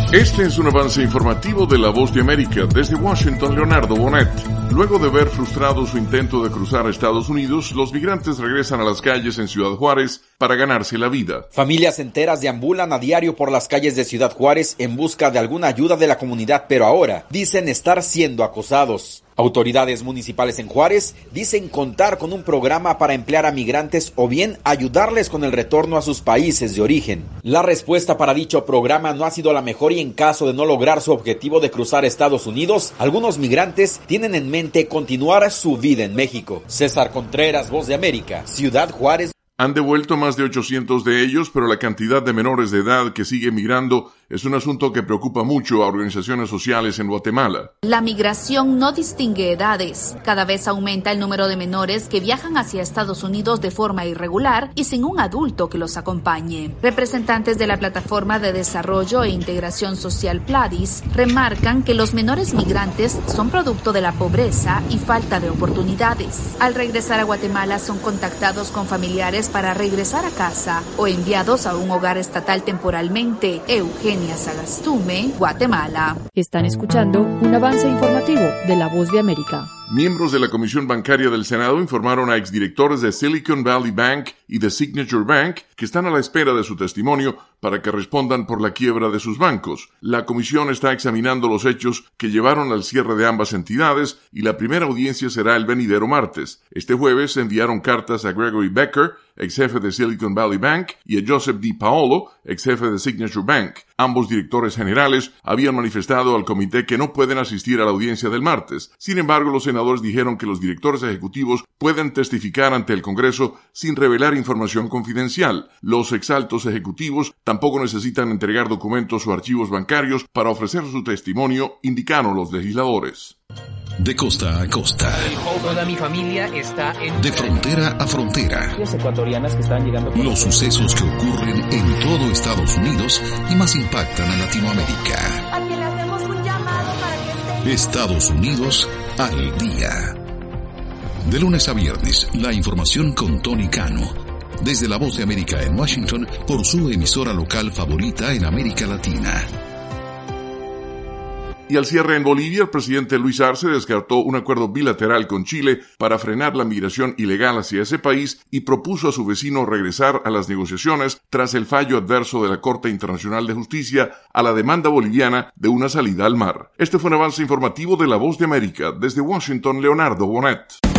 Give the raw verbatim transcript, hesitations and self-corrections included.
Este es un avance informativo de La Voz de América. Desde Washington, Leonardo Bonet. Luego de ver frustrado su intento de cruzar a Estados Unidos, los migrantes regresan a las calles en Ciudad Juárez para ganarse la vida. Familias enteras deambulan a diario por las calles de Ciudad Juárez en busca de alguna ayuda de la comunidad, pero ahora dicen estar siendo acosados. Autoridades municipales en Juárez dicen contar con un programa para emplear a migrantes o bien ayudarles con el retorno a sus países de origen. La respuesta para dicho programa no ha sido la mejor y en caso de no lograr su objetivo de cruzar Estados Unidos, algunos migrantes tienen en mente continuar su vida en México. César Contreras, Voz de América, Ciudad Juárez. Han devuelto más de ochocientos de ellos, pero la cantidad de menores de edad que sigue migrando es un asunto que preocupa mucho a organizaciones sociales en Guatemala. La migración no distingue edades. Cada vez aumenta el número de menores que viajan hacia Estados Unidos de forma irregular y sin un adulto que los acompañe. Representantes de la Plataforma de Desarrollo e Integración Social PLADIS remarcan que los menores migrantes son producto de la pobreza y falta de oportunidades. Al regresar a Guatemala son contactados con familiares para regresar a casa o enviados a un hogar estatal temporalmente. Eugenia Sagastume, Guatemala. Están escuchando un avance informativo de La Voz de América. Miembros de la Comisión Bancaria del Senado informaron a exdirectores de Silicon Valley Bank y de Signature Bank que están a la espera de su testimonio para que respondan por la quiebra de sus bancos. La comisión está examinando los hechos que llevaron al cierre de ambas entidades y la primera audiencia será el venidero martes. Este jueves se enviaron cartas a Gregory Becker, ex jefe de Silicon Valley Bank, y a Joseph D. Paolo, ex jefe de Signature Bank. Ambos directores generales habían manifestado al comité que no pueden asistir a la audiencia del martes. Sin embargo, los senadores dijeron que los directores ejecutivos pueden testificar ante el Congreso sin revelar información confidencial. Los exaltos ejecutivos tampoco necesitan entregar documentos o archivos bancarios para ofrecer su testimonio, indicaron los legisladores. De costa a costa. Toda mi familia está en... De frontera a frontera. Las ecuatorianas que están llegando... Los sucesos que ocurren en todo Estados Unidos y más impactan a Latinoamérica. A quien le hacemos un llamado para que esté... Estados Unidos al día. De lunes a viernes, la información con Tony Cano. Desde La Voz de América en Washington, por su emisora local favorita en América Latina. Y al cierre en Bolivia, el presidente Luis Arce descartó un acuerdo bilateral con Chile para frenar la migración ilegal hacia ese país y propuso a su vecino regresar a las negociaciones tras el fallo adverso de la Corte Internacional de Justicia a la demanda boliviana de una salida al mar. Este fue un avance informativo de La Voz de América. Desde Washington, Leonardo Bonet.